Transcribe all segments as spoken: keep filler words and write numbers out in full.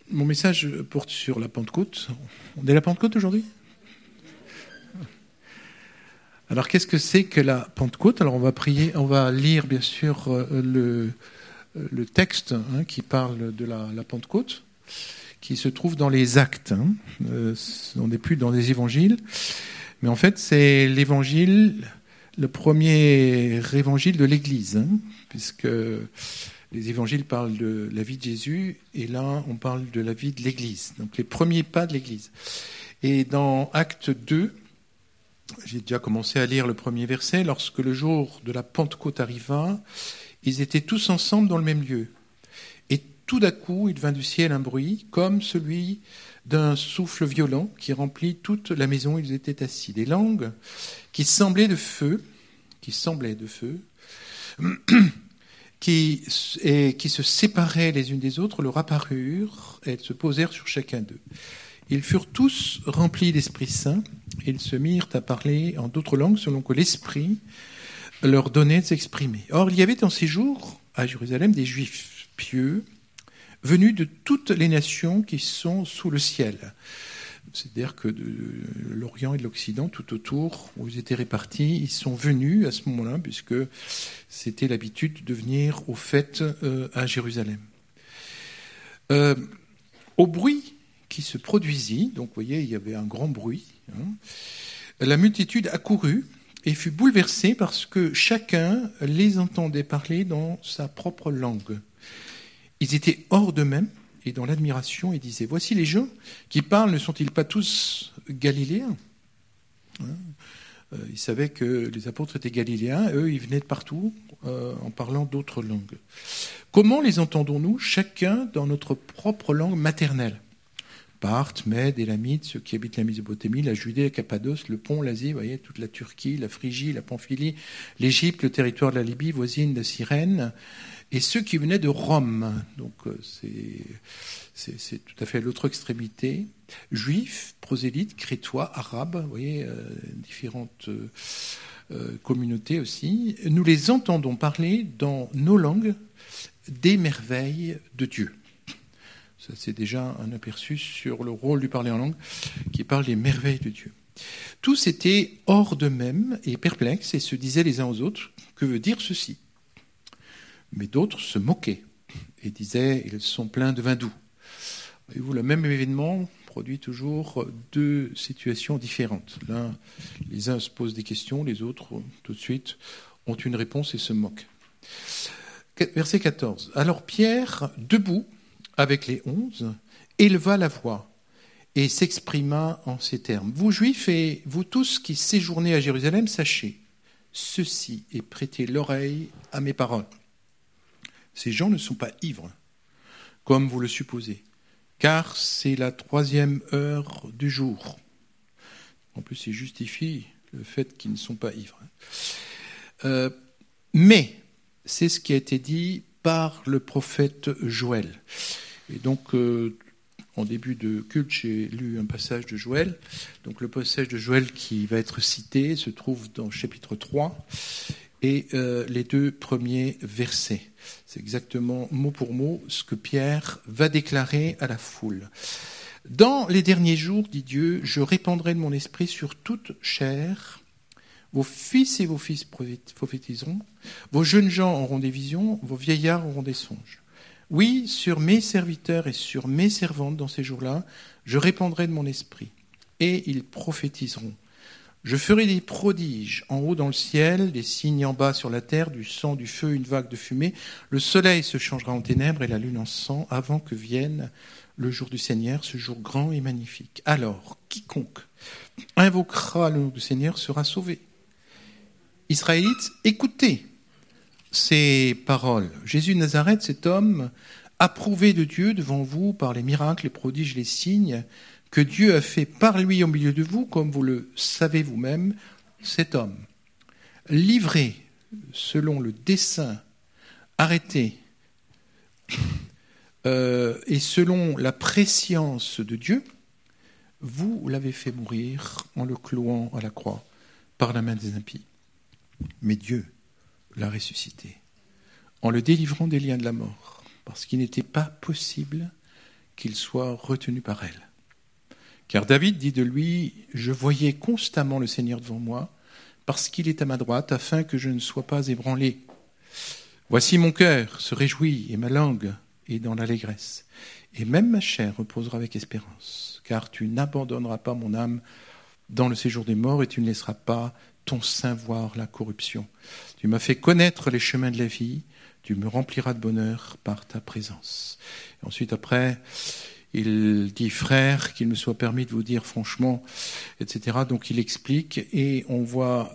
mon message porte sur la Pentecôte. On est à la Pentecôte aujourd'hui ? Alors, qu'est-ce que c'est que la Pentecôte ? Alors, on va prier, on va lire, bien sûr, le, le texte hein, qui parle de la, la Pentecôte, qui se trouve dans les Actes. Hein. Euh, on n'est plus dans les évangiles. Mais en fait, c'est l'évangile, le premier évangile de l'Église, hein, puisque les évangiles parlent de la vie de Jésus, et là, on parle de la vie de l'Église. Donc, les premiers pas de l'Église. Et dans Acte deux, j'ai déjà commencé à lire le premier verset. Lorsque le jour de la Pentecôte arriva, ils étaient tous ensemble dans le même lieu. Et tout d'un coup, il vint du ciel un bruit, comme celui d'un souffle violent qui remplit toute la maison où ils étaient assis. Des langues qui semblaient de feu, qui semblaient de feu, qui, et qui se séparaient les unes des autres, leur apparurent, et elles se posèrent sur chacun d'eux. Ils furent tous remplis d'Esprit Saint, et ils se mirent à parler en d'autres langues selon que l'Esprit leur donnait de s'exprimer. Or, il y avait dans ces jours, à Jérusalem, des Juifs pieux, venus de toutes les nations qui sont sous le ciel. C'est-à-dire que de l'Orient et de l'Occident, tout autour, où ils étaient répartis, ils sont venus à ce moment-là, puisque c'était l'habitude de venir aux fêtes euh, à Jérusalem. Euh, au bruit qui se produisit, donc vous voyez, il y avait un grand bruit, hein, la multitude accourut et fut bouleversée parce que chacun les entendait parler dans sa propre langue. Ils étaient hors d'eux-mêmes et dans l'admiration, ils disaient « Voici les gens qui parlent, ne sont-ils pas tous galiléens ?» Ils savaient que les apôtres étaient galiléens, eux, ils venaient de partout euh, en parlant d'autres langues. Comment les entendons-nous, chacun dans notre propre langue maternelle ? Parthes, Mèdes, Élamites, ceux qui habitent la Mésopotamie, la Judée, la Cappadoce, le Pont, l'Asie, vous voyez, toute la Turquie, la Phrygie, la Pamphylie, l'Égypte, le territoire de la Libye, voisine de Cyrène, et ceux qui venaient de Rome. Donc c'est, c'est, c'est tout à fait à l'autre extrémité. Juifs, prosélytes, crétois, arabes, vous voyez, euh, différentes euh, communautés aussi. Nous les entendons parler dans nos langues des merveilles de Dieu. Ça, c'est déjà un aperçu sur le rôle du parler en langue qui parle des merveilles de Dieu. Tous étaient hors d'eux-mêmes et perplexes et se disaient les uns aux autres « Que veut dire ceci ?» Mais d'autres se moquaient et disaient « Ils sont pleins de vin doux ». Voyez-vous, le même événement produit toujours deux situations différentes. L'un, les uns se posent des questions, les autres, tout de suite, ont une réponse et se moquent. Verset quatorze. Alors Pierre, debout, avec les onze, éleva la voix et s'exprima en ces termes. « Vous Juifs et vous tous qui séjournez à Jérusalem, sachez ceci et prêtez l'oreille à mes paroles. Ces gens ne sont pas ivres, comme vous le supposez, car c'est la troisième heure du jour. » En plus, il justifie le fait qu'ils ne sont pas ivres. Euh, mais c'est ce qui a été dit par le prophète Joël. Et donc, euh, en début de culte, j'ai lu un passage de Joël. Donc, le passage de Joël qui va être cité se trouve dans chapitre trois et euh, les deux premiers versets. C'est exactement mot pour mot ce que Pierre va déclarer à la foule. « Dans les derniers jours, dit Dieu, je répandrai de mon esprit sur toute chair. Vos fils et vos fils prophétiseront, vos jeunes gens auront des visions, vos vieillards auront des songes. Oui, sur mes serviteurs et sur mes servantes dans ces jours-là, je répandrai de mon esprit, et ils prophétiseront. Je ferai des prodiges en haut dans le ciel, des signes en bas sur la terre, du sang, du feu, une vague de fumée. Le soleil se changera en ténèbres et la lune en sang avant que vienne le jour du Seigneur, ce jour grand et magnifique. Alors, quiconque invoquera le nom du Seigneur sera sauvé. Israélites, écoutez ces paroles. Jésus de Nazareth, cet homme approuvé de Dieu devant vous par les miracles, les prodiges, les signes que Dieu a fait par lui au milieu de vous, comme vous le savez vous-même, cet homme, livré selon le dessein arrêté euh, et selon la prescience de Dieu, vous l'avez fait mourir en le clouant à la croix par la main des impies. Mais Dieu l'a ressuscité en le délivrant des liens de la mort, parce qu'il n'était pas possible qu'il soit retenu par elle. Car David dit de lui, « Je voyais constamment le Seigneur devant moi, parce qu'il est à ma droite, afin que je ne sois pas ébranlé. Voici mon cœur se réjouit, et ma langue est dans l'allégresse. Et même ma chair reposera avec espérance, car tu n'abandonneras pas mon âme dans le séjour des morts, et tu ne laisseras pas ton sein voir la corruption. Tu m'as fait connaître les chemins de la vie, tu me rempliras de bonheur par ta présence. » Et ensuite, après, il dit, frère, qu'il me soit permis de vous dire franchement, et cetera. Donc il explique, et on voit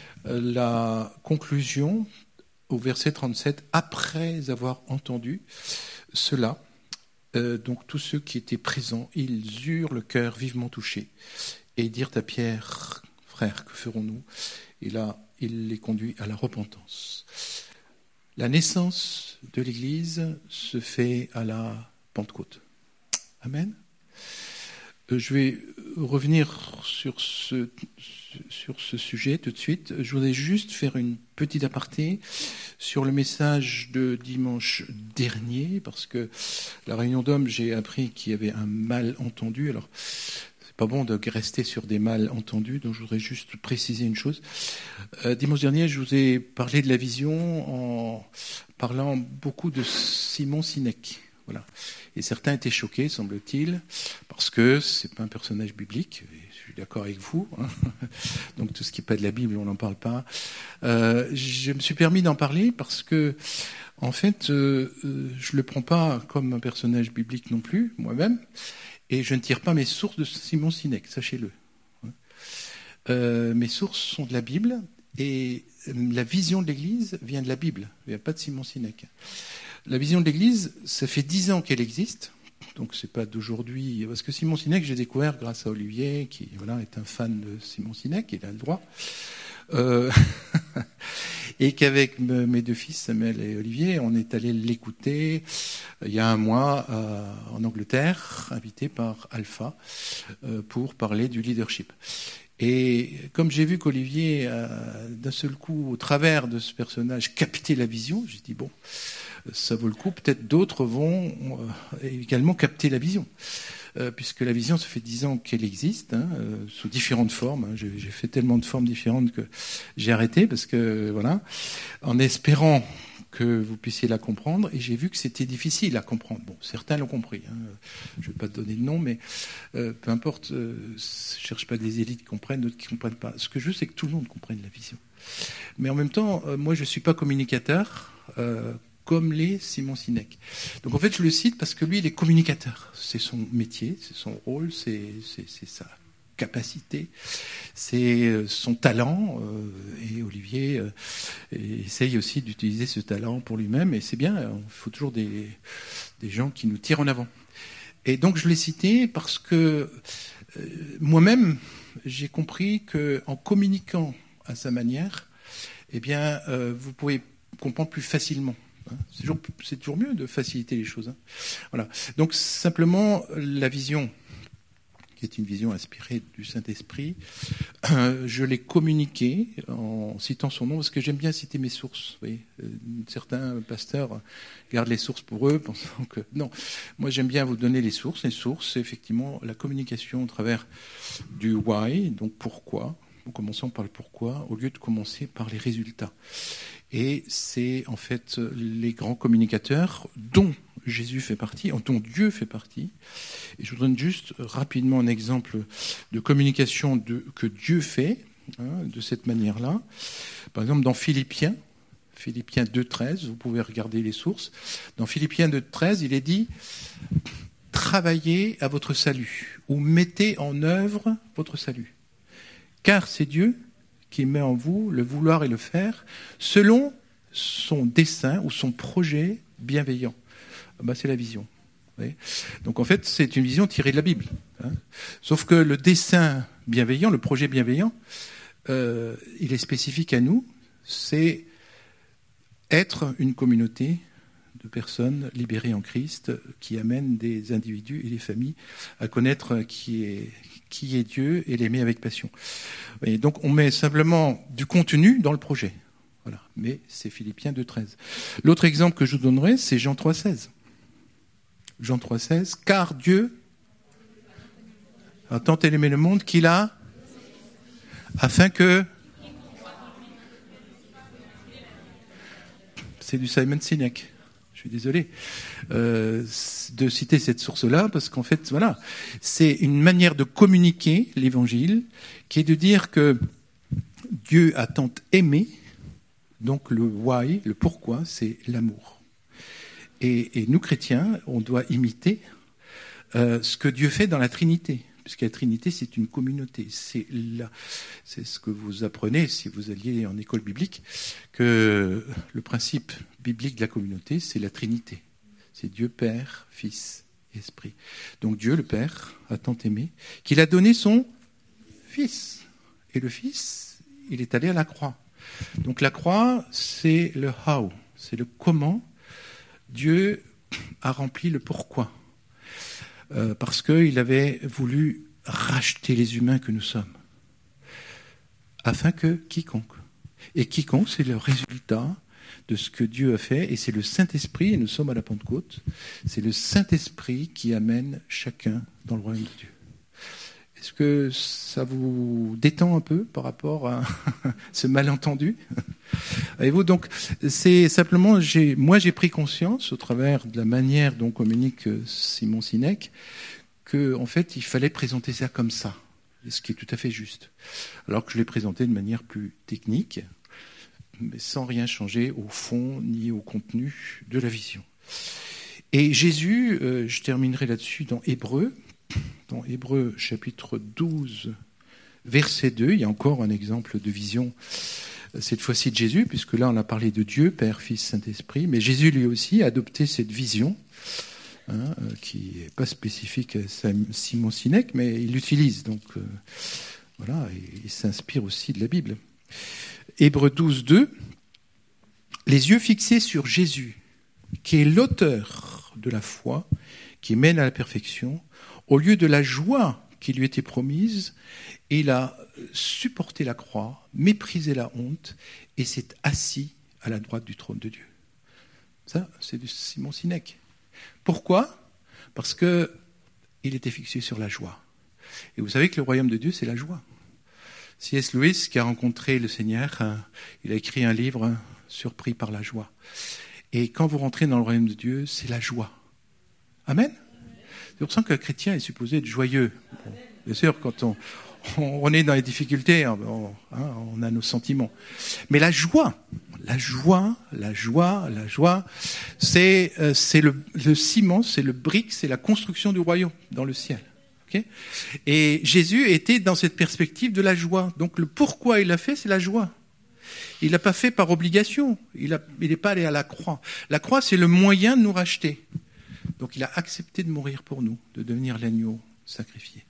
la conclusion au verset trente-sept, après avoir entendu cela. Euh, donc tous ceux qui étaient présents, ils eurent le cœur vivement touché, et dirent à Pierre, frère, que ferons-nous ? Et là, il les conduit à la repentance. La naissance de l'Église se fait à la Pentecôte. Amen. Je vais revenir sur ce, sur ce sujet tout de suite. Je voudrais juste faire une petite aparté sur le message de dimanche dernier, parce que la réunion d'hommes, j'ai appris qu'il y avait un malentendu. Alors, c'est pas bon de rester sur des malentendus, donc je voudrais juste préciser une chose. Euh, dimanche dernier, je vous ai parlé de la vision en parlant beaucoup de Simon Sinek. Voilà. Et certains étaient choqués, semble-t-il, parce que c'est pas un personnage biblique. Et je suis d'accord avec vous. Hein. Donc tout ce qui n'est pas de la Bible, on n'en parle pas. Euh, je me suis permis d'en parler parce que, en fait, euh, je le prends pas comme un personnage biblique non plus, moi-même, et je ne tire pas mes sources de Simon Sinek, sachez-le. Euh, mes sources sont de la Bible, et la vision de l'Église vient de la Bible. Il n'y a pas de Simon Sinek. La vision de l'Église, ça fait dix ans qu'elle existe, donc c'est pas d'aujourd'hui, parce que Simon Sinek, j'ai découvert grâce à Olivier, qui voilà, est un fan de Simon Sinek, il a le droit, euh, et qu'avec mes deux fils, Samuel et Olivier, on est allé l'écouter il y a un mois euh, en Angleterre, invité par Alpha, euh, pour parler du leadership. Et comme j'ai vu qu'Olivier, euh, d'un seul coup, au travers de ce personnage, captait la vision, j'ai dit, bon, ça vaut le coup, peut-être d'autres vont euh, également capter la vision. Euh, puisque la vision, ça fait dix ans qu'elle existe, hein, euh, sous différentes formes. Hein. J'ai, j'ai fait tellement de formes différentes que j'ai arrêté, parce que, voilà, en espérant que vous puissiez la comprendre, et j'ai vu que c'était difficile à comprendre. Bon, certains l'ont compris, hein. Je ne vais pas te donner de nom, mais euh, peu importe, euh, je ne cherche pas que les élites comprennent, d'autres qui ne comprennent pas. Ce que je veux, c'est que tout le monde comprenne la vision. Mais en même temps, euh, moi, je ne suis pas communicateur, euh, comme l'est Simon Sinek. Donc en fait, je le cite parce que lui, il est communicateur. C'est son métier, c'est son rôle, c'est, c'est, c'est sa capacité, c'est son talent. Euh, et Olivier euh, essaye aussi d'utiliser ce talent pour lui-même. Et c'est bien, il faut toujours des, des gens qui nous tirent en avant. Et donc je l'ai cité parce que euh, moi-même, j'ai compris qu'en communiquant à sa manière, eh bien, euh, vous pouvez comprendre plus facilement. C'est toujours, c'est toujours mieux de faciliter les choses. Hein. Voilà. Donc simplement, la vision, qui est une vision inspirée du Saint-Esprit, euh, je l'ai communiquée en citant son nom, parce que j'aime bien citer mes sources. Vous voyez, euh, certains pasteurs gardent les sources pour eux, pensant que... Non, moi j'aime bien vous donner les sources. Les sources, c'est effectivement la communication au travers du why, donc pourquoi. Nous commençons par le pourquoi, au lieu de commencer par les résultats. Et c'est en fait les grands communicateurs dont Jésus fait partie, dont Dieu fait partie. Et je vous donne juste rapidement un exemple de communication de, que Dieu fait hein, de cette manière-là. Par exemple, dans Philippiens, Philippiens deux treize, vous pouvez regarder les sources. Dans Philippiens deux treize, il est dit « Travaillez à votre salut » ou « Mettez en œuvre votre salut ». Car c'est Dieu qui met en vous le vouloir et le faire selon son dessein ou son projet bienveillant. Ben, c'est la vision. Vous voyez ? Donc en fait, c'est une vision tirée de la Bible. Hein. Sauf que le dessein bienveillant, le projet bienveillant, euh, il est spécifique à nous. C'est être une communauté de personnes libérées en Christ qui amènent des individus et des familles à connaître qui est, qui est Dieu et l'aimer avec passion. Et donc on met simplement du contenu dans le projet. Voilà. Mais c'est Philippiens deux treize. L'autre exemple que je vous donnerai, c'est Jean trois seize. Jean trois seize, car Dieu a tant aimé le monde qu'il a, afin que... C'est du Simon Sinek. Je suis désolé euh, de citer cette source-là, parce qu'en fait, voilà, c'est une manière de communiquer l'Évangile, qui est de dire que Dieu a tant aimé, donc le why, le pourquoi, c'est l'amour. Et, et nous, chrétiens, on doit imiter euh, ce que Dieu fait dans la Trinité. Puisque la Trinité, c'est une communauté. C'est, la, c'est ce que vous apprenez si vous alliez en école biblique, que le principe biblique de la communauté, c'est la Trinité. C'est Dieu Père, Fils et Esprit. Donc Dieu, le Père, a tant aimé qu'il a donné son Fils. Et le Fils, il est allé à la croix. Donc la croix, c'est le how, c'est le comment. Dieu a rempli le pourquoi. Euh, parce qu'il avait voulu racheter les humains que nous sommes, afin que quiconque, et quiconque, c'est le résultat de ce que Dieu a fait, et c'est le Saint-Esprit, et nous sommes à la Pentecôte, c'est le Saint-Esprit qui amène chacun dans le royaume de Dieu. Est-ce que ça vous détend un peu par rapport à ce malentendu ? Voyez-vous, donc, c'est simplement, j'ai, moi j'ai pris conscience, au travers de la manière dont communique Simon Sinek, qu'en fait, il fallait présenter ça comme ça, ce qui est tout à fait juste. Alors que je l'ai présenté de manière plus technique, mais sans rien changer au fond ni au contenu de la vision. Et Jésus, euh, je terminerai là-dessus dans Hébreux, dans Hébreux chapitre douze, verset deux, il y a encore un exemple de vision, cette fois-ci de Jésus, puisque là on a parlé de Dieu, Père, Fils, Saint-Esprit, mais Jésus lui aussi a adopté cette vision, hein, qui n'est pas spécifique à Simon Sinek, mais il l'utilise, donc euh, voilà, et il s'inspire aussi de la Bible. Hébreux douze, deux, les yeux fixés sur Jésus, qui est l'auteur de la foi, qui mène à la perfection, au lieu de la joie qui lui était promise, il a supporté la croix, méprisé la honte, et s'est assis à la droite du trône de Dieu. Ça, c'est de Simon Sinek. Pourquoi ? Parce qu'il était fixé sur la joie. Et vous savez que le royaume de Dieu, c'est la joie. C S Lewis, qui a rencontré le Seigneur, il a écrit un livre, Surpris par la joie. Et quand vous rentrez dans le royaume de Dieu, c'est la joie. Amen ? C'est pour ça qu'un chrétien est supposé être joyeux. Bon, bien sûr, quand on, on est dans les difficultés, on, hein, on a nos sentiments. Mais la joie, la joie, la joie, la joie, c'est, euh, c'est le, le ciment, c'est le brick, c'est la construction du royaume dans le ciel. Okay ? Et Jésus était dans cette perspective de la joie. Donc le pourquoi il l'a fait, c'est la joie. Il l'a pas fait par obligation. Il n'est pas allé à la croix. La croix, c'est le moyen de nous racheter. Donc il a accepté de mourir pour nous, de devenir l'agneau sacrifié.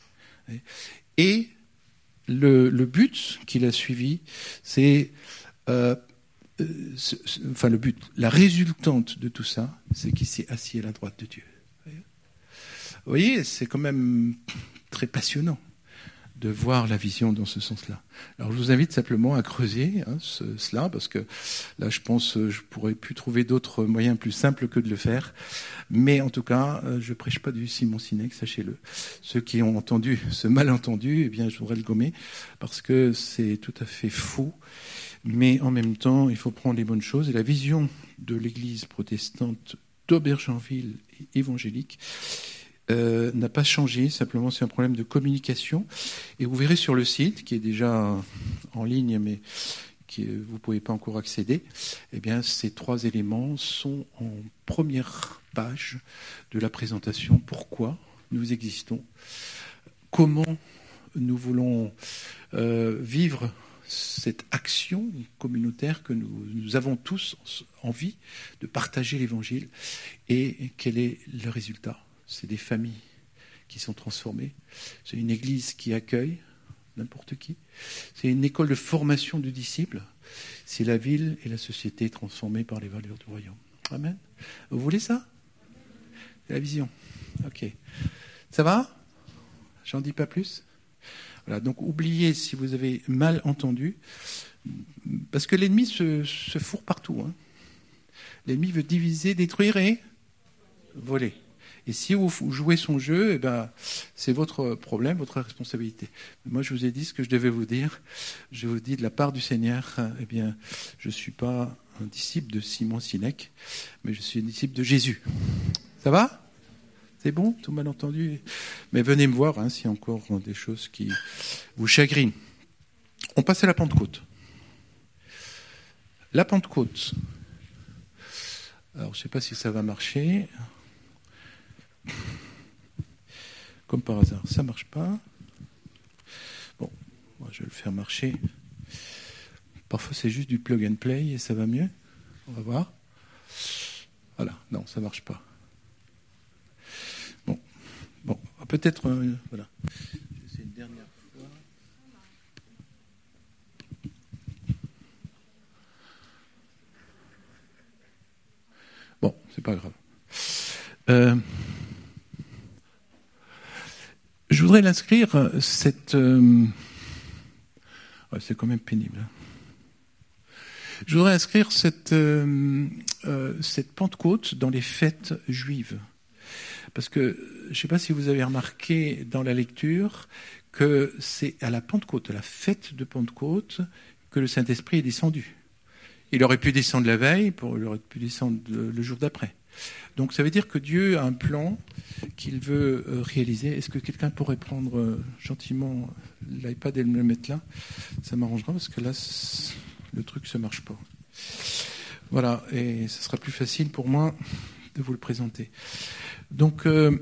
Et le, le but qu'il a suivi, c'est, euh, c'est, enfin le but, la résultante de tout ça, c'est qu'il s'est assis à la droite de Dieu. Vous voyez, c'est quand même très passionnant de voir la vision dans ce sens-là. Alors je vous invite simplement à creuser hein, ce, cela, parce que là je pense que je pourrais plus trouver d'autres moyens plus simples que de le faire. Mais en tout cas, je prêche pas du Simon Sinek, sachez-le. Ceux qui ont entendu ce malentendu, eh bien je voudrais le gommer, parce que c'est tout à fait faux. Mais en même temps, il faut prendre les bonnes choses. Et la vision de l'Église protestante d'Aubergenville évangélique, Euh, n'a pas changé, simplement c'est un problème de communication. Et vous verrez sur le site, qui est déjà en ligne, mais qui, vous ne pouvez pas encore accéder, eh bien, ces trois éléments sont en première page de la présentation. Pourquoi nous existons ? Comment nous voulons euh, vivre cette action communautaire que nous, nous avons tous envie de partager l'Évangile, et quel est le résultat ? C'est des familles qui sont transformées. C'est une église qui accueille n'importe qui. C'est une école de formation du disciple. C'est la ville et la société transformées par les valeurs du royaume. Amen. Vous voulez ça ? C'est la vision. Ok. Ça va ? J'en dis pas plus ? Voilà. Donc oubliez si vous avez mal entendu, parce que l'ennemi se, se fourre partout. Hein. L'ennemi veut diviser, détruire et voler. Et si vous jouez son jeu, eh ben, c'est votre problème, votre responsabilité. Moi, je vous ai dit ce que je devais vous dire. Je vous dis de la part du Seigneur, eh bien, je ne suis pas un disciple de Simon Sinek, mais je suis un disciple de Jésus. Ça va ? C'est bon ? Tout mal entendu ? Mais venez me voir hein, s'il y a encore des choses qui vous chagrinent. On passe à la Pentecôte. La Pentecôte. Alors, je ne sais pas si ça va marcher. Comme par hasard, ça ne marche pas. Bon, moi, je vais le faire marcher. Parfois, c'est juste du plug and play et ça va mieux. On va voir. Voilà, non, ça ne marche pas. Bon, bon peut-être... Euh, voilà. C'est une dernière fois. Bon, c'est pas grave. Euh, je voudrais l'inscrire, cette... Euh, ouais, c'est quand même pénible. Je voudrais inscrire cette, euh, euh, cette Pentecôte dans les fêtes juives. Parce que, je ne sais pas si vous avez remarqué dans la lecture, que c'est à la Pentecôte, à la fête de Pentecôte, que le Saint-Esprit est descendu. Il aurait pu descendre la veille, pour, il aurait pu descendre le jour d'après. Donc ça veut dire que Dieu a un plan qu'il veut réaliser. Est-ce que quelqu'un pourrait prendre gentiment l'iPad et me le mettre là ? Ça m'arrangera parce que là, le truc ne marche pas. Voilà, et ce sera plus facile pour moi de vous le présenter. Donc, euh,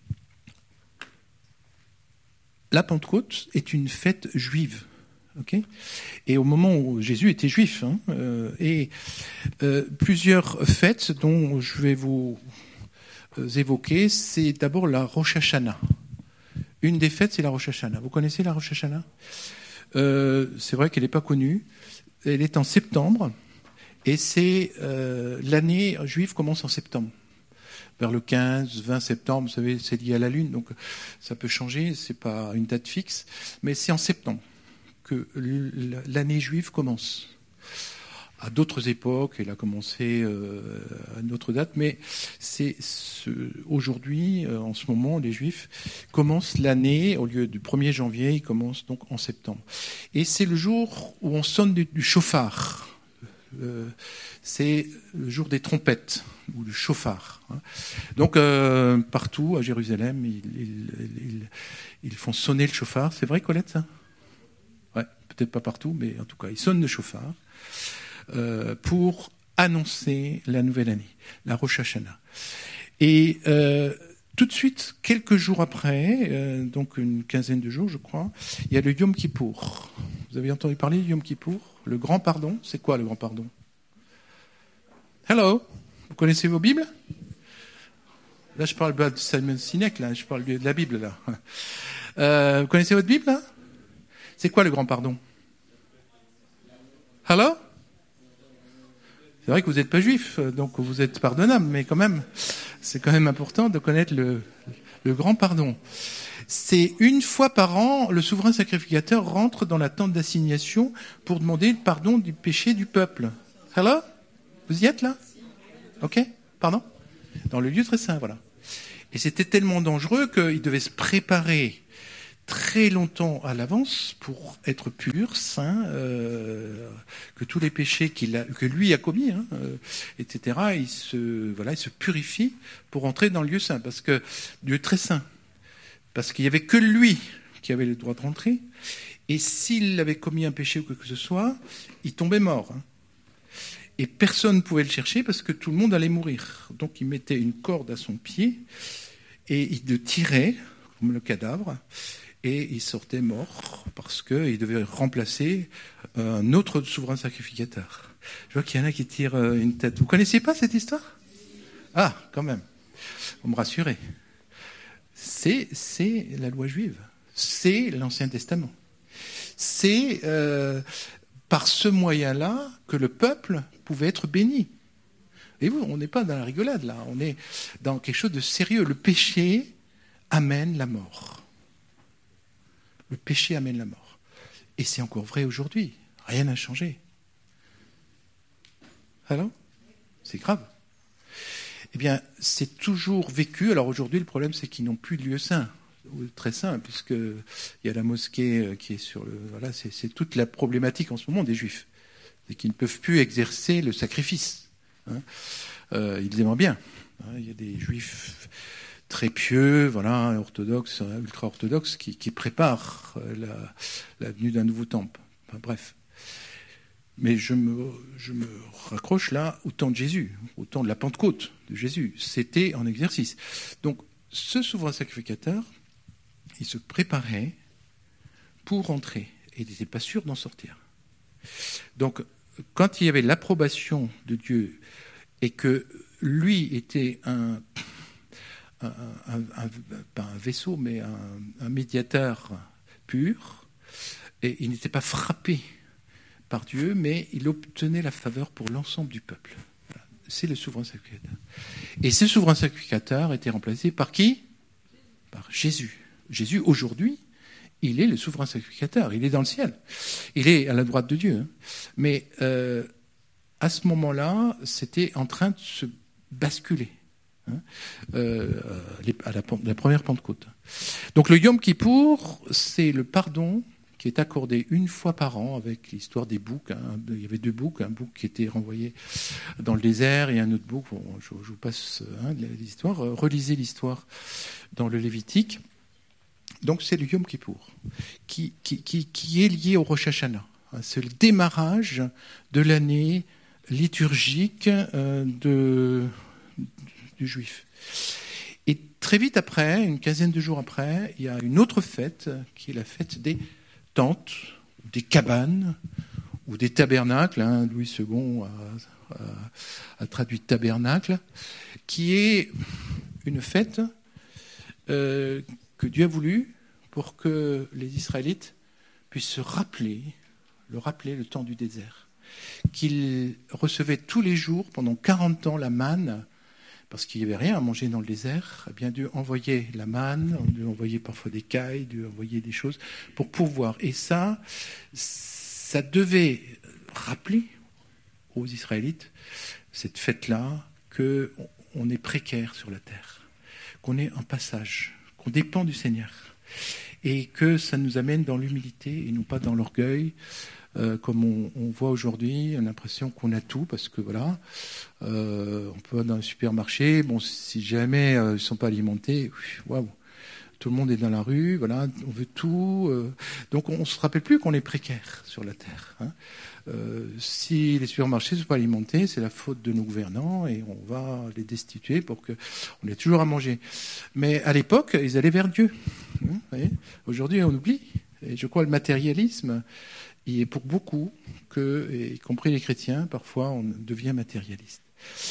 la Pentecôte est une fête juive. Okay, et au moment où Jésus était juif, hein, euh, et euh, plusieurs fêtes dont je vais vous euh, évoquer, c'est d'abord la Rosh Hashanah. Une des fêtes, c'est la Rosh Hashanah. Vous connaissez la Rosh Hashanah ? euh, C'est vrai qu'elle n'est pas connue. Elle est en septembre, et c'est euh, l'année juive commence en septembre. Vers le quinze, vingt septembre, vous savez, c'est lié à la Lune, donc ça peut changer, c'est pas une date fixe, mais c'est en septembre que l'année juive commence. À d'autres époques, elle a commencé euh, à une autre date, mais c'est ce, aujourd'hui, euh, en ce moment, les Juifs commencent l'année, au lieu du premier janvier, ils commencent donc en septembre. Et c'est le jour où on sonne du, du chauffard. Euh, c'est le jour des trompettes, ou du chauffard. Hein. Donc, euh, partout, à Jérusalem, ils, ils, ils, ils font sonner le chauffard. C'est vrai, Colette, ça ? Ouais, peut-être pas partout, mais en tout cas, ils sonnent le chauffard euh, pour annoncer la nouvelle année, la Rosh Hashanah. Et euh, tout de suite, quelques jours après, euh, donc une quinzaine de jours, je crois, il y a le Yom Kippour. Vous avez entendu parler du Yom Kippour ? Le grand pardon, c'est quoi le grand pardon ? Hello, vous connaissez vos Bibles ? Là, je parle pas de Simon Sinek, là, je parle de la Bible, là. Euh, vous connaissez votre Bible, là ? C'est quoi le grand pardon ? Hello ? C'est vrai que vous n'êtes pas juif, donc vous êtes pardonnable, mais quand même, c'est quand même important de connaître le, le grand pardon. C'est une fois par an, le souverain sacrificateur rentre dans la tente d'assignation pour demander le pardon du péché du peuple. Hello ? Vous y êtes là ? Ok ? Pardon ? Dans le lieu très saint, voilà. Et c'était tellement dangereux qu'il devait se préparer très longtemps à l'avance pour être pur, saint, euh, que tous les péchés qu'il a, que lui a commis, hein, euh, et cetera, il se, voilà, il se purifie pour entrer dans le lieu saint, parce que Dieu est très saint, parce qu'il n'y avait que lui qui avait le droit de rentrer, et s'il avait commis un péché ou quoi que ce soit, il tombait mort. Hein. Et personne ne pouvait le chercher parce que tout le monde allait mourir. Donc il mettait une corde à son pied et il le tirait, comme le cadavre, et il sortait mort parce qu'il devait remplacer un autre souverain sacrificateur. Je vois qu'il y en a qui tirent une tête. Vous ne connaissiez pas cette histoire ? Ah, quand même. Vous me rassurez. C'est, c'est la loi juive. C'est l'Ancien Testament. C'est euh, par ce moyen-là que le peuple pouvait être béni. Et vous, on n'est pas dans la rigolade, là. On est dans quelque chose de sérieux. Le péché amène la mort. Le péché amène la mort. Et c'est encore vrai aujourd'hui. Rien n'a changé. Alors ? C'est grave. eh bien, c'est toujours vécu. Alors aujourd'hui, le problème, c'est qu'ils n'ont plus de lieu saint, ou très saint, puisqu'il y a la mosquée qui est sur le... Voilà, c'est, c'est toute la problématique en ce moment des Juifs. C'est qu'ils ne peuvent plus exercer le sacrifice. Hein. Euh, ils aimeraient bien. Hein. Il y a des Juifs très pieux, voilà, orthodoxes, ultra-orthodoxes, qui, qui préparent la, la venue d'un nouveau temple. Enfin, bref. Mais je me, je me raccroche là au temps de Jésus, au temps de la Pentecôte de Jésus. C'était en exercice. Donc, ce souverain sacrificateur, il se préparait pour entrer. Et il n'était pas sûr d'en sortir. Donc, quand il y avait l'approbation de Dieu et que lui était un, un, un, un pas un vaisseau, mais un, un médiateur pur, et il n'était pas frappé par Dieu, mais il obtenait la faveur pour l'ensemble du peuple. Voilà. C'est le souverain sacrificateur. Et ce souverain sacrificateur était remplacé par qui ? Par Jésus. Jésus, aujourd'hui, il est le souverain sacrificateur. Il est dans le ciel. Il est à la droite de Dieu. Hein. Mais euh, à ce moment-là, c'était en train de se basculer. Hein, euh, à la, la première Pentecôte. Donc le Yom Kippour, c'est le pardon qui est accordé une fois par an avec l'histoire des boucs. Hein. Il y avait deux boucs, un bouc qui était renvoyé dans le désert et un autre bouc, bon, je, je vous passe hein, l'histoire, relisez l'histoire dans le Lévitique. Donc c'est le Yom Kippour qui, qui, qui, qui est lié au Rosh Hashanah. C'est le démarrage de l'année liturgique euh, de, du Juif. Et très vite après, une quinzaine de jours après, il y a une autre fête qui est la fête des tentes, des cabanes ou des tabernacles. Hein, Louis second a, a, a traduit tabernacle, qui est une fête euh, que Dieu a voulu pour que les Israélites puissent se rappeler, le rappeler le temps du désert, qu'ils recevaient tous les jours pendant quarante ans la manne. Parce qu'il n'y avait rien à manger dans le désert, eh bien Dieu envoyait la manne, Dieu envoyait parfois des cailles, Dieu envoyait des choses pour pouvoir. Et ça, ça devait rappeler aux Israélites, cette fête-là, qu'on est précaire sur la terre, qu'on est en passage, qu'on dépend du Seigneur. Et que ça nous amène dans l'humilité et non pas dans l'orgueil. Euh, comme on, on voit aujourd'hui, on a l'impression qu'on a tout, parce que voilà, euh, on peut aller dans le supermarché, bon, si jamais euh, ils ne sont pas alimentés, waouh, tout le monde est dans la rue, voilà, on veut tout. Euh, donc on ne se rappelle plus qu'on est précaire sur la terre. Hein. Euh, si les supermarchés ne sont pas alimentés, c'est la faute de nos gouvernants et on va les destituer pour qu'on ait toujours à manger. Mais à l'époque, ils allaient vers Dieu. Hein, vous voyez, aujourd'hui, on oublie. Et je crois le matérialisme, il est pour beaucoup, que, y compris les chrétiens, parfois on devient matérialiste.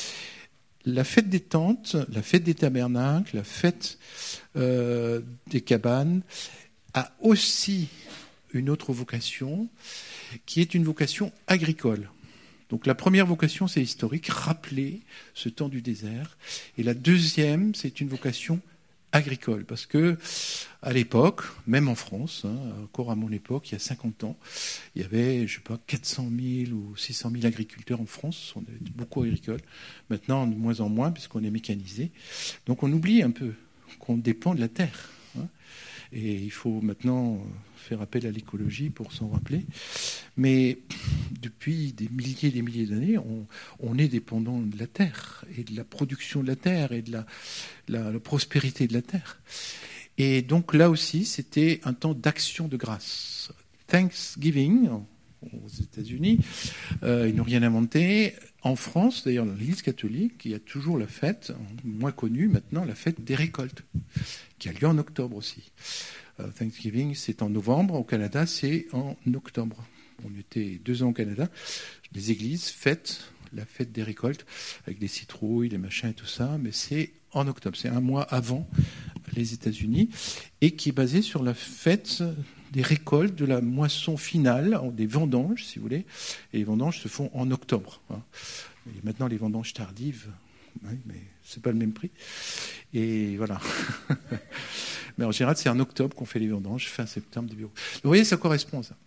La fête des tentes, la fête des tabernacles, la fête euh, des cabanes a aussi une autre vocation, qui est une vocation agricole. Donc la première vocation, c'est historique, rappeler ce temps du désert. Et la deuxième, c'est une vocation agricole, parce que à l'époque, même en France, hein, encore à mon époque, il y a cinquante ans, il y avait, je sais pas, quatre cent mille ou six cent mille agriculteurs en France, on est beaucoup agricoles. Maintenant, de moins en moins, puisqu'on est mécanisé. Donc on oublie un peu qu'on dépend de la terre. Hein, et il faut maintenant faire appel à l'écologie pour s'en rappeler. Mais depuis des milliers et des milliers d'années, on, on est dépendant de la terre et de la production de la terre et de la, la, la prospérité de la terre. Et donc là aussi, c'était un temps d'action de grâce. Thanksgiving, aux États-Unis, euh, ils n'ont rien inventé. En France, d'ailleurs, dans l'Église catholique, il y a toujours la fête, moins connue maintenant, la fête des récoltes, qui a lieu en octobre aussi. Euh, Thanksgiving, c'est en novembre. Au Canada, c'est en octobre. On était deux ans au Canada. Les églises fêtent la fête des récoltes avec des citrouilles, des machins et tout ça, mais c'est en octobre. C'est un mois avant les États-Unis et qui est basé sur la fête des récoltes, de la moisson finale, des vendanges, si vous voulez. Et les vendanges se font en octobre. Hein. Et maintenant, les vendanges tardives, oui, mais c'est pas le même prix. Et voilà. Mais en général, c'est en octobre qu'on fait les vendanges, fin septembre, début octobre. Vous voyez, ça correspond à ça.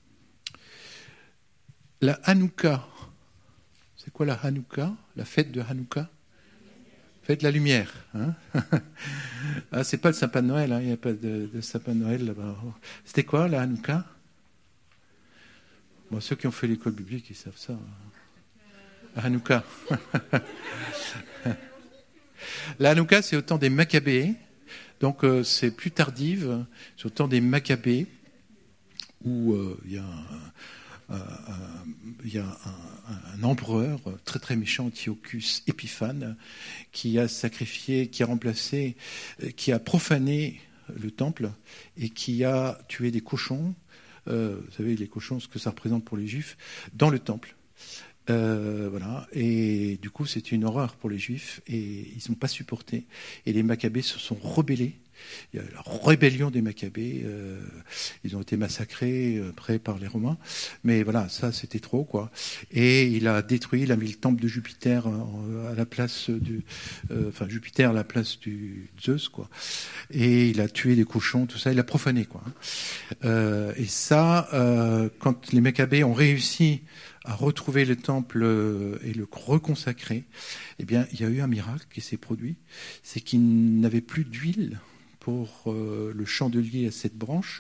La Hanouka. C'est quoi la Hanouka? La fête de Hanouka? Faites la lumière. Hein. Ah, c'est pas le sapin de Noël, hein. Il n'y a pas de, de sapin de Noël là-bas. C'était quoi, la Hanouka? Bon, ceux qui ont fait l'école biblique, ils savent ça. La Hanouka. La Hanouka, c'est au temps des Maccabées. Donc, euh, c'est plus tardive. C'est au temps des Maccabées où il euh, y a un... Il euh, y a un, un empereur très très méchant, Antiochus Épiphane, qui a sacrifié, qui a remplacé, qui a profané le temple et qui a tué des cochons, euh, vous savez les cochons, ce que ça représente pour les Juifs, dans le temple. Euh, voilà. Et du coup, c'est une horreur pour les Juifs et ils n'ont pas supporté. Et les Maccabées se sont rebellés. Il y a la rébellion des Maccabées. Euh, ils ont été massacrés après par les Romains. Mais voilà, ça, c'était trop, quoi. Et il a détruit, il a mis le temple de Jupiter à la place du, euh, enfin Jupiter à la place du Zeus, quoi. Et il a tué des cochons, tout ça. Il a profané, quoi. Euh, et ça, euh, quand les Maccabées ont réussi à retrouver le temple et le reconsacrer, eh bien, il y a eu un miracle qui s'est produit, c'est qu'il n'avait plus d'huile pour euh, le chandelier à sept branches.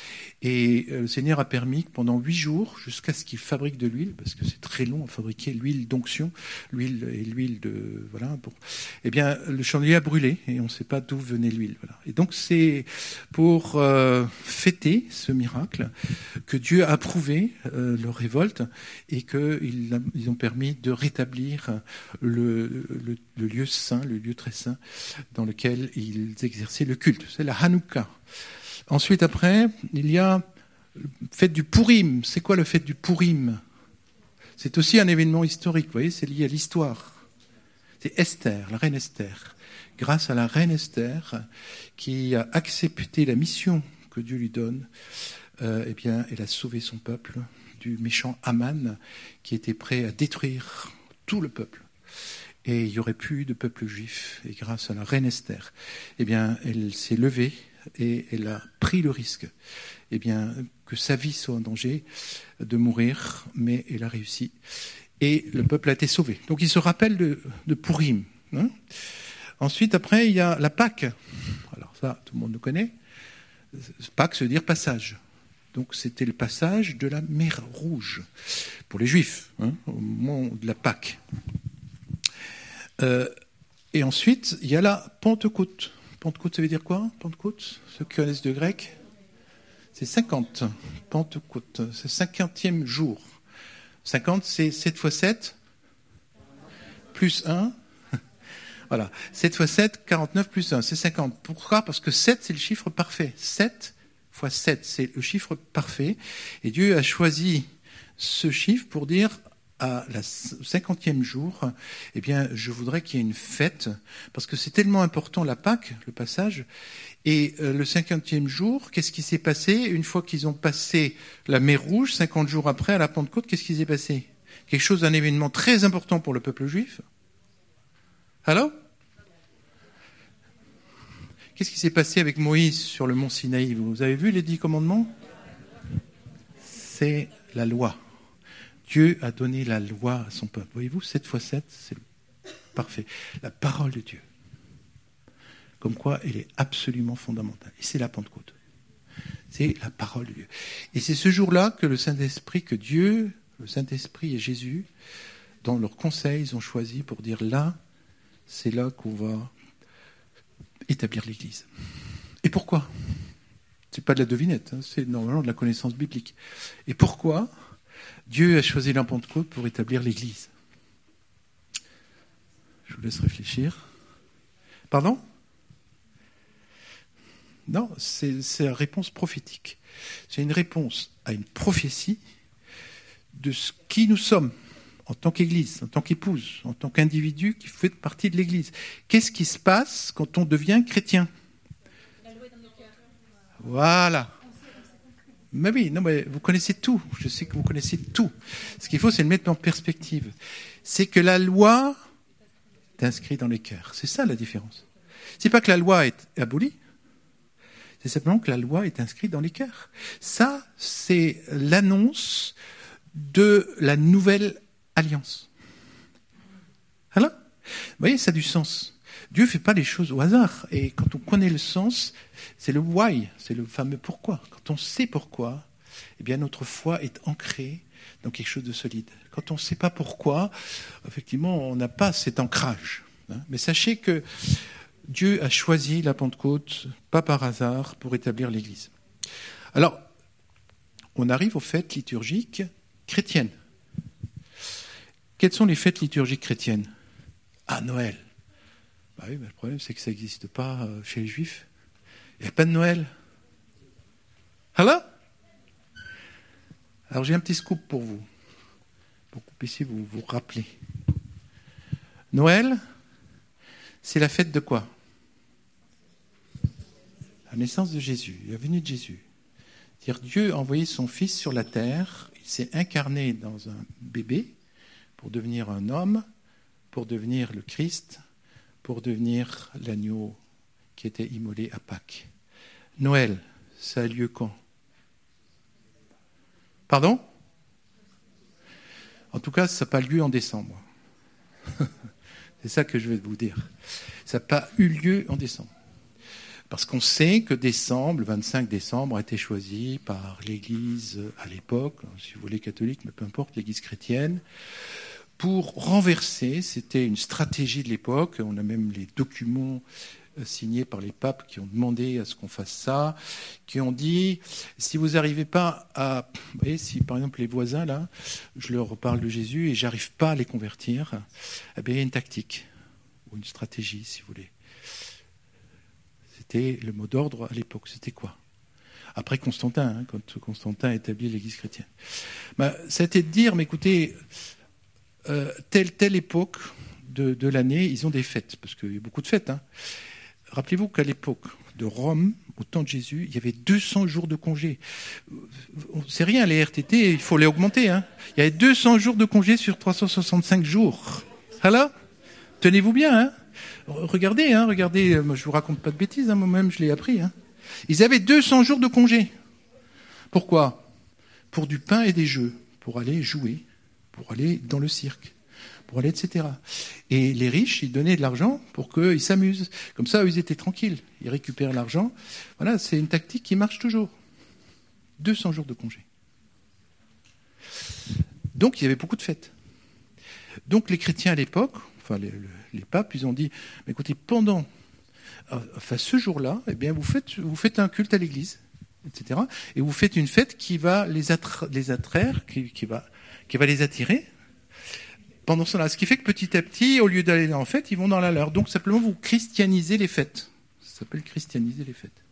Et euh, le Seigneur a permis que pendant huit jours, jusqu'à ce qu'il fabrique de l'huile, parce que c'est très long à fabriquer l'huile d'onction, l'huile et l'huile de voilà. Pour, eh bien, le chandelier a brûlé et on ne sait pas d'où venait l'huile. Voilà. Et donc c'est pour euh, fêter ce miracle que Dieu a approuvé euh, leur révolte et qu'ils ils ont permis de rétablir le, le, le lieu saint, le lieu très saint dans lequel ils exerçaient le culte. C'est la Hanouka. Ensuite, après, il y a le fête du Pourim. C'est quoi le fête du Pourim? C'est aussi un événement historique, vous voyez, c'est lié à l'histoire. C'est Esther, la reine Esther. Grâce à la reine Esther, qui a accepté la mission que Dieu lui donne, euh, eh bien, elle a sauvé son peuple du méchant Haman, qui était prêt à détruire tout le peuple. Et il n'y aurait plus de peuple juif. Et grâce à la reine Esther, eh bien, elle s'est levée et elle a pris le risque, eh bien, que sa vie soit en danger de mourir, mais elle a réussi. Et le peuple a été sauvé. Donc il se rappelle de, de Pourim. Hein. Ensuite, après, il y a la Pâque. Alors ça, tout le monde le connaît. Pâque, ça veut dire passage. Donc c'était le passage de la mer Rouge pour les Juifs, hein, au moment de la Pâque. Euh, et ensuite, il y a la Pentecôte. Pentecôte, ça veut dire quoi, Pentecôte? Ceux qui connaissent le grec, c'est cinquante. Pentecôte, c'est cinquantième jour. cinquante, c'est sept fois sept, plus un. Voilà, sept fois sept, quarante-neuf plus un, c'est cinquante. Pourquoi? Parce que sept, c'est le chiffre parfait. sept fois sept, c'est le chiffre parfait. Et Dieu a choisi ce chiffre pour dire... à la cinquantième jour, eh bien, je voudrais qu'il y ait une fête, parce que c'est tellement important la Pâque, le passage. Et euh, le cinquantième jour, qu'est-ce qui s'est passé? Une fois qu'ils ont passé la mer Rouge, cinquante jours après, à la Pentecôte, qu'est-ce qui s'est passé? Quelque chose, un événement très important pour le peuple juif. Alors? Qu'est-ce qui s'est passé avec Moïse sur le mont Sinaï? Vous avez vu les dix commandements? C'est la loi. Dieu a donné la loi à son peuple. Voyez-vous, sept fois sept, c'est parfait. La parole de Dieu. Comme quoi, elle est absolument fondamentale. Et c'est la Pentecôte. C'est la parole de Dieu. Et c'est ce jour-là que le Saint-Esprit, que Dieu, le Saint-Esprit et Jésus, dans leurs conseils, ils ont choisi pour dire là, c'est là qu'on va établir l'Église. Et pourquoi? C'est pas de la devinette, hein, c'est normalement de la connaissance biblique. Et pourquoi Dieu a choisi la Pentecôte pour établir l'Église? Je vous laisse réfléchir. Pardon? Non, c'est, c'est la réponse prophétique. C'est une réponse à une prophétie de ce qui nous sommes en tant qu'Église, en tant qu'épouse, en tant qu'individu qui fait partie de l'Église. Qu'est-ce qui se passe quand on devient chrétien? La loi est dans nos cœurs. Voilà. Mais oui, non, mais vous connaissez tout. Je sais que vous connaissez tout. Ce qu'il faut, c'est le mettre en perspective. C'est que la loi est inscrite dans les cœurs. C'est ça la différence. C'est pas que la loi est abolie. C'est simplement que la loi est inscrite dans les cœurs. Ça, c'est l'annonce de la nouvelle alliance. Alors, vous voyez, ça a du sens. Dieu ne fait pas les choses au hasard. Et quand on connaît le sens, c'est le why, c'est le fameux pourquoi. Quand on sait pourquoi, eh bien notre foi est ancrée dans quelque chose de solide. Quand on ne sait pas pourquoi, effectivement, on n'a pas cet ancrage. Hein. Mais sachez que Dieu a choisi la Pentecôte, pas par hasard, pour établir l'Église. Alors, on arrive aux fêtes liturgiques chrétiennes. Quelles sont les fêtes liturgiques chrétiennes ? Ah, Noël. Bah oui, mais le problème, c'est que ça n'existe pas chez les Juifs. Il n'y a pas de Noël. Alors ? Alors, j'ai un petit scoop pour vous, pour que vous puissiez vous, vous rappeler. Noël, c'est la fête de quoi ? La naissance de Jésus, la venue de Jésus. C'est-à-dire Dieu a envoyé son Fils sur la terre, il s'est incarné dans un bébé pour devenir un homme, pour devenir le Christ, pour devenir l'agneau qui était immolé à Pâques. Noël, ça a lieu quand ? Pardon ? En tout cas, ça n'a pas lieu en décembre. C'est ça que je vais vous dire. Ça n'a pas eu lieu en décembre. Parce qu'on sait que décembre, le vingt-cinq décembre, a été choisi par l'Église à l'époque, si vous voulez catholique, mais peu importe, l'Église chrétienne, pour renverser, c'était une stratégie de l'époque, on a même les documents signés par les papes qui ont demandé à ce qu'on fasse ça, qui ont dit, si vous n'arrivez pas à... Vous voyez, si par exemple les voisins, là, je leur parle de Jésus et j'arrive pas à les convertir, eh bien il y a une tactique, ou une stratégie, si vous voulez. C'était le mot d'ordre à l'époque. C'était quoi ? Après Constantin, hein, quand Constantin a établi l'Église chrétienne. Ben, c'était de dire, mais écoutez, euh, telle, telle époque de, de l'année, ils ont des fêtes, parce qu'il y a beaucoup de fêtes. Hein. Rappelez-vous qu'à l'époque de Rome, au temps de Jésus, il y avait deux cents jours de congé. C'est rien, les R T T, il faut les augmenter. Hein. Il y avait deux cents jours de congé sur trois cent soixante-cinq jours. Alors, tenez-vous bien, hein. Regardez, hein, regardez, moi je vous raconte pas de bêtises, hein, moi-même je l'ai appris. Hein. Ils avaient deux cents jours de congé. Pourquoi ? Pour du pain et des jeux, pour aller jouer, pour aller dans le cirque, pour aller, et cetera. Et les riches, ils donnaient de l'argent pour qu'ils s'amusent. Comme ça, eux, ils étaient tranquilles. Ils récupèrent l'argent. Voilà, c'est une tactique qui marche toujours. deux cents jours de congé. Donc, il y avait beaucoup de fêtes. Donc, les chrétiens à l'époque, enfin les, les papes, ils ont dit, mais écoutez, pendant, enfin ce jour-là, eh bien vous faites, vous faites un culte à l'église, et cetera. Et vous faites une fête qui va les, attra- les attraire, qui, qui va, qui va les attirer. Pendant cela, ce qui fait que petit à petit, au lieu d'aller en fête, ils vont dans la leur. Donc simplement, vous christianisez les fêtes. Ça s'appelle christianiser les fêtes.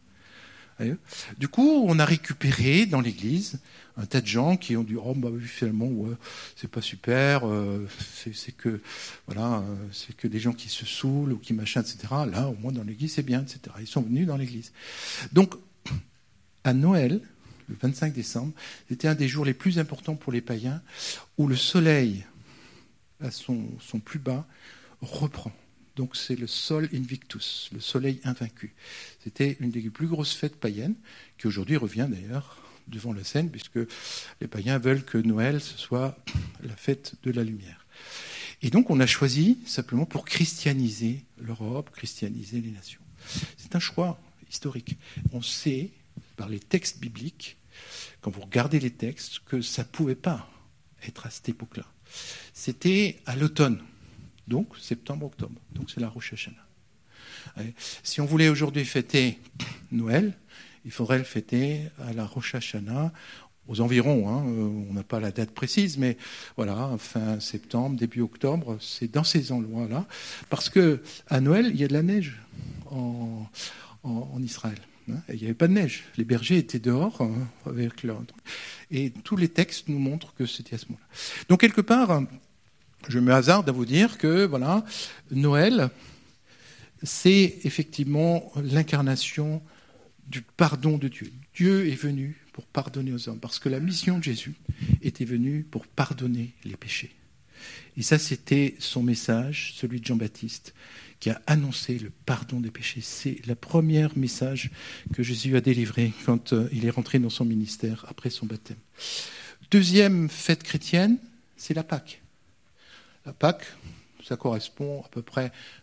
Du coup, on a récupéré dans l'église un tas de gens qui ont dit oh bah finalement ouais, c'est pas super, euh, c'est, c'est que voilà, euh, c'est que des gens qui se saoulent ou qui machin, et cetera. Là, au moins dans l'église c'est bien, et cetera. Ils sont venus dans l'église. Donc à Noël, le vingt-cinq décembre, c'était un des jours les plus importants pour les païens, où le soleil à son, son plus bas reprend. Donc c'est le Sol Invictus, le soleil invaincu. C'était une des plus grosses fêtes païennes, qui aujourd'hui revient d'ailleurs devant la scène, puisque les païens veulent que Noël ce soit la fête de la lumière. Et donc on a choisi simplement pour christianiser l'Europe, christianiser les nations. C'est un choix historique. On sait, par les textes bibliques, quand vous regardez les textes, que ça ne pouvait pas être à cette époque-là. C'était à l'automne. Donc, septembre-octobre. Donc, c'est la Rosh Hashanah. Si on voulait aujourd'hui fêter Noël, il faudrait le fêter à la Rosh Hashanah, aux environs. Hein. On n'a pas la date précise, mais voilà, fin septembre, début octobre, c'est dans ces endroits-là. Parce qu'à Noël, il y a de la neige en, en, en Israël. Et il n'y avait pas de neige. Les bergers étaient dehors hein, avec leur... Et tous les textes nous montrent que c'était à ce moment-là. Donc, quelque part... Je me hasarde à vous dire que voilà, Noël, c'est effectivement l'incarnation du pardon de Dieu. Dieu est venu pour pardonner aux hommes, parce que la mission de Jésus était venue pour pardonner les péchés. Et ça, c'était son message, celui de Jean-Baptiste, qui a annoncé le pardon des péchés. C'est le premier message que Jésus a délivré quand il est rentré dans son ministère après son baptême. Deuxième fête chrétienne, c'est la Pâque. La Pâque, ça correspond à peu près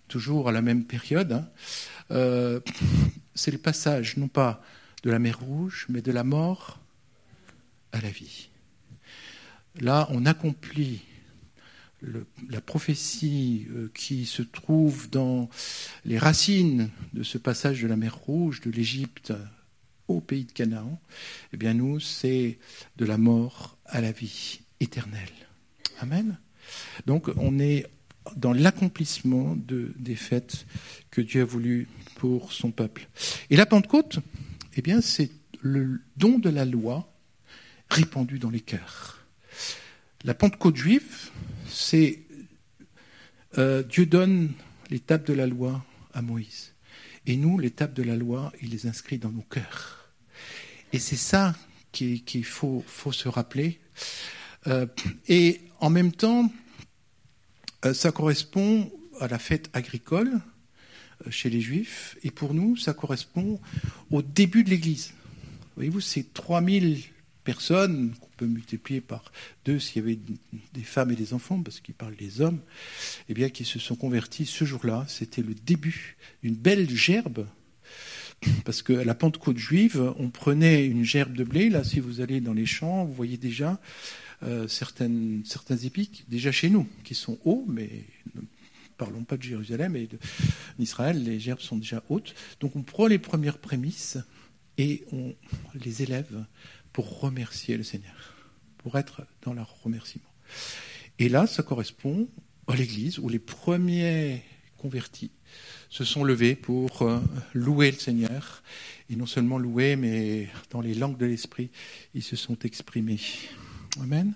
toujours à la même période. Hein. Euh, c'est le passage, non pas de la mer Rouge, mais de la mort à la vie. Là, on accomplit le, la prophétie euh, qui se trouve dans les racines de ce passage de la mer Rouge, de l'Égypte au pays de Canaan. Eh bien, nous, c'est de la mort à la vie éternelle. Amen. Donc, on est dans l'accomplissement de, des fêtes que Dieu a voulu pour son peuple. Et la Pentecôte, eh bien, c'est le don de la loi répandu dans les cœurs. La Pentecôte juive, c'est euh, Dieu donne l'étape de la loi à Moïse. Et nous, l'étape de la loi, il les inscrit dans nos cœurs. Et c'est ça qu'il, qu'il faut, faut se rappeler. Euh, et en même temps, euh, ça correspond à la fête agricole euh, chez les Juifs. Et pour nous, ça correspond au début de l'Église. Voyez-vous, c'est trois mille personnes qu'on peut multiplier par deux s'il y avait des femmes et des enfants, parce qu'ils parlent des hommes, eh bien, qui se sont convertis ce jour-là. C'était le début d'une belle gerbe, parce que à la Pentecôte juive, on prenait une gerbe de blé. Là, si vous allez dans les champs, vous voyez déjà euh, certaines, certains épis, déjà chez nous, qui sont hauts, mais ne parlons pas de Jérusalem et de, d'Israël, les gerbes sont déjà hautes. Donc on prend les premières prémices et on les élève pour remercier le Seigneur, pour être dans leur remerciement. Et là, ça correspond à l'Église, où les premiers convertis se sont levés pour euh, louer le Seigneur. Et non seulement louer, mais dans les langues de l'Esprit, ils se sont exprimés. Amen.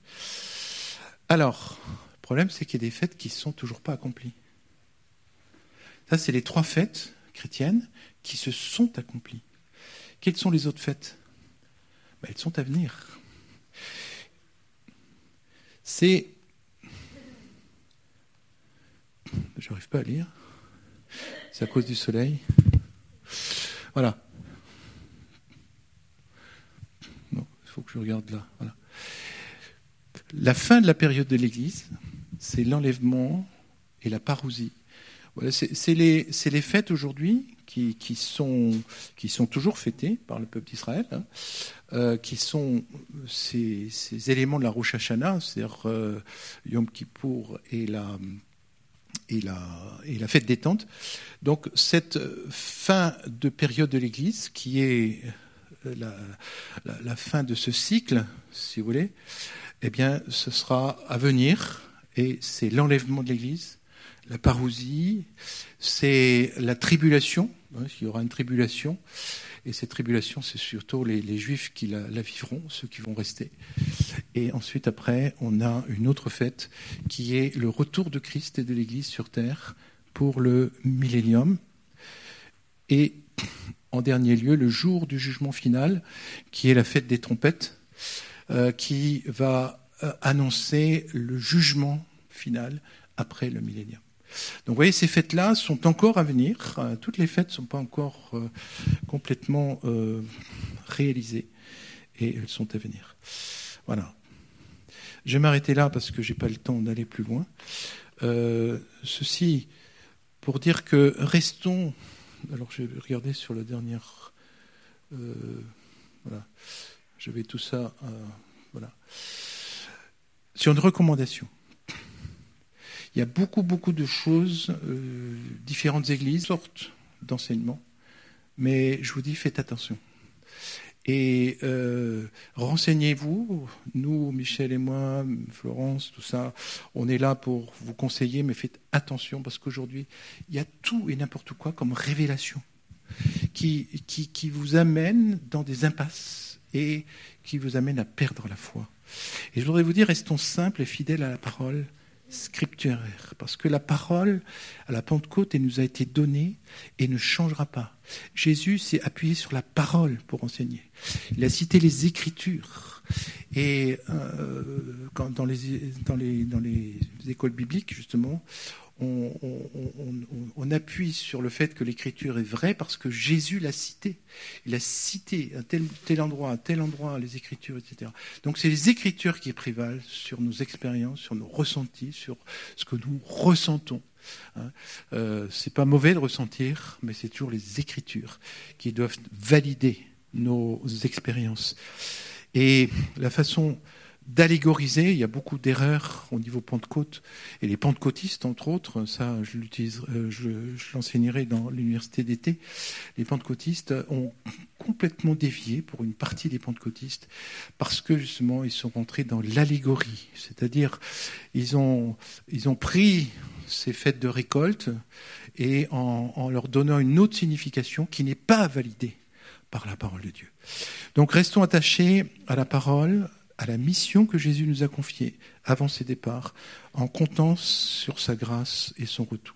Alors, le problème, c'est qu'il y a des fêtes qui ne sont toujours pas accomplies. Ça, c'est les trois fêtes chrétiennes qui se sont accomplies. Quelles sont les autres fêtes ? Ben, elles sont à venir. C'est... Je n'arrive pas à lire. C'est à cause du soleil. Voilà. Non, il faut que je regarde là. Voilà. La fin de la période de l'Église, c'est l'enlèvement et la parousie. Voilà, c'est, c'est, les, c'est les fêtes aujourd'hui qui, qui, sont, qui sont toujours fêtées par le peuple d'Israël, hein, euh, qui sont ces, ces éléments de la Rosh Hashanah, c'est-à-dire euh, Yom Kippour et la, et, la, et la fête des tentes. Donc cette fin de période de l'Église, qui est la, la, la fin de ce cycle, si vous voulez, eh bien, ce sera à venir, et c'est l'enlèvement de l'Église. La parousie, c'est la tribulation. Il y aura une tribulation. Et cette tribulation, c'est surtout les, les Juifs qui la, la vivront, ceux qui vont rester. Et ensuite, après, on a une autre fête qui est le retour de Christ et de l'Église sur terre pour le millénium. Et en dernier lieu, le jour du jugement final, qui est la fête des trompettes, euh, qui va euh, annoncer le jugement final après le millénium. Donc vous voyez, ces fêtes-là sont encore à venir. Toutes les fêtes ne sont pas encore euh, complètement euh, réalisées et elles sont à venir. Voilà. Je vais m'arrêter là parce que je n'ai pas le temps d'aller plus loin. Euh, ceci pour dire que restons... Alors je vais regarder sur la dernière... Euh, voilà. J'avais tout ça... Euh, voilà. Sur une recommandation. Il y a beaucoup, beaucoup de choses, euh, différentes églises, sortes d'enseignements, mais je vous dis, faites attention. Et euh, renseignez-vous, nous, Michel et moi, Florence, tout ça, on est là pour vous conseiller, mais faites attention, parce qu'aujourd'hui, il y a tout et n'importe quoi comme révélation qui, qui, qui vous amène dans des impasses et qui vous amène à perdre la foi. Et je voudrais vous dire, restons simples et fidèles à la parole scripturaire, parce que la parole à la Pentecôte, elle nous a été donnée et ne changera pas. Jésus s'est appuyé sur la parole pour enseigner. Il a cité les Écritures. Et euh, quand, dans, les, dans, les, dans les écoles bibliques, justement, on, on, on, on appuie sur le fait que l'Écriture est vraie parce que Jésus l'a cité. Il a cité à tel, tel endroit, à tel endroit, les Écritures, et cetera. Donc c'est les Écritures qui prévalent sur nos expériences, sur nos ressentis, sur ce que nous ressentons. Hein. Euh, c'est pas mauvais de ressentir, mais c'est toujours les Écritures qui doivent valider nos expériences. Et la façon d'allégoriser, il y a beaucoup d'erreurs au niveau Pentecôte, et les pentecôtistes, entre autres, ça je, l'utilise, je, je l'enseignerai dans l'université d'été, les pentecôtistes ont complètement dévié pour une partie des pentecôtistes, parce que justement ils sont rentrés dans l'allégorie, c'est-à-dire ils ont, ils ont pris ces fêtes de récolte et en, en leur donnant une autre signification qui n'est pas validée par la parole de Dieu. Donc restons attachés à la parole, à la mission que Jésus nous a confiée avant ses départs, en comptant sur sa grâce et son retour,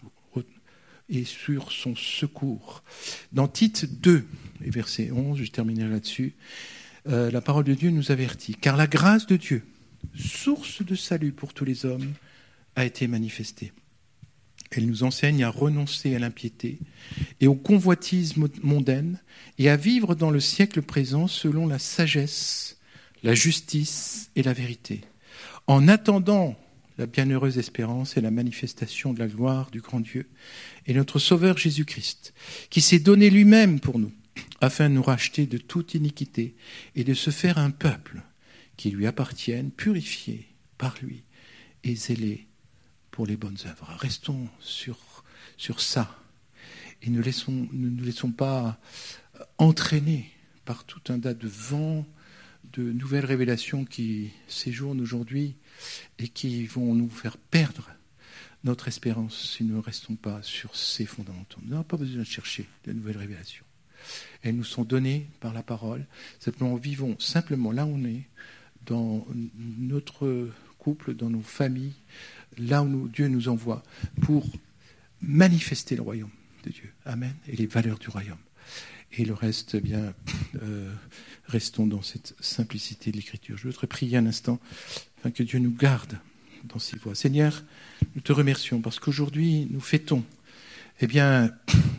et sur son secours. Dans Tite deux, et verset onze, je terminerai là-dessus, euh, la parole de Dieu nous avertit. « Car la grâce de Dieu, source de salut pour tous les hommes, a été manifestée. Elle nous enseigne à renoncer à l'impiété et aux convoitises mondaines et à vivre dans le siècle présent selon la sagesse, la justice et la vérité, en attendant la bienheureuse espérance et la manifestation de la gloire du grand Dieu et notre Sauveur Jésus-Christ, qui s'est donné lui-même pour nous, afin de nous racheter de toute iniquité et de se faire un peuple qui lui appartienne, purifié par lui et zélé pour les bonnes œuvres. » Restons sur, sur ça et ne, laissons, ne nous laissons pas entraîner par tout un tas de vents, de nouvelles révélations qui séjournent aujourd'hui et qui vont nous faire perdre notre espérance si nous ne restons pas sur ces fondamentaux. Nous n'avons pas besoin de chercher de nouvelles révélations. Elles nous sont données par la parole. Simplement, vivons simplement là où on est, dans notre couple, dans nos familles, là où nous, Dieu nous envoie pour manifester le royaume de Dieu. Amen. Et les valeurs du royaume. Et le reste, eh bien, euh, restons dans cette simplicité de l'Écriture. Je voudrais prier un instant afin que Dieu nous garde dans ses voies. Seigneur, nous te remercions parce qu'aujourd'hui, nous fêtons eh bien,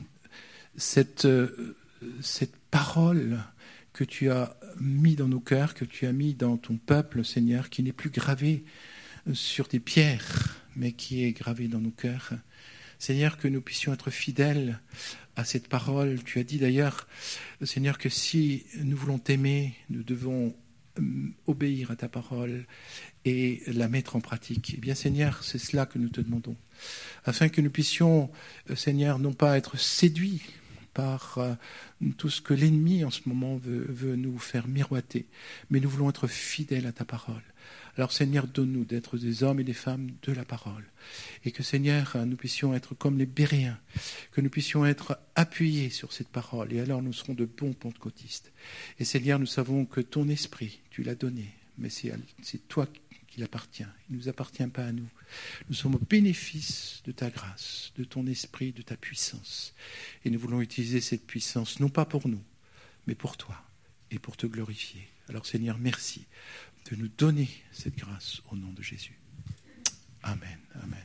cette, euh, cette parole que tu as mis dans nos cœurs, que tu as mis dans ton peuple, Seigneur, qui n'est plus gravée sur des pierres, mais qui est gravée dans nos cœurs. Seigneur, que nous puissions être fidèles à cette parole. Tu as dit d'ailleurs, Seigneur, que si nous voulons t'aimer, nous devons obéir à ta parole et la mettre en pratique. Eh bien, Seigneur, c'est cela que nous te demandons, afin que nous puissions, Seigneur, non pas être séduits par tout ce que l'ennemi en ce moment veut, veut nous faire miroiter, mais nous voulons être fidèles à ta parole. Alors Seigneur, donne-nous d'être des hommes et des femmes de la parole. Et que Seigneur, nous puissions être comme les Béréens, que nous puissions être appuyés sur cette parole. Et alors nous serons de bons pentecôtistes. Et Seigneur, nous savons que ton esprit, tu l'as donné, mais c'est, c'est toi qui l'appartient. Il ne nous appartient pas à nous. Nous sommes au bénéfice de ta grâce, de ton esprit, de ta puissance. Et nous voulons utiliser cette puissance, non pas pour nous, mais pour toi et pour te glorifier. Alors Seigneur, merci de nous donner cette grâce au nom de Jésus. Amen. Amen.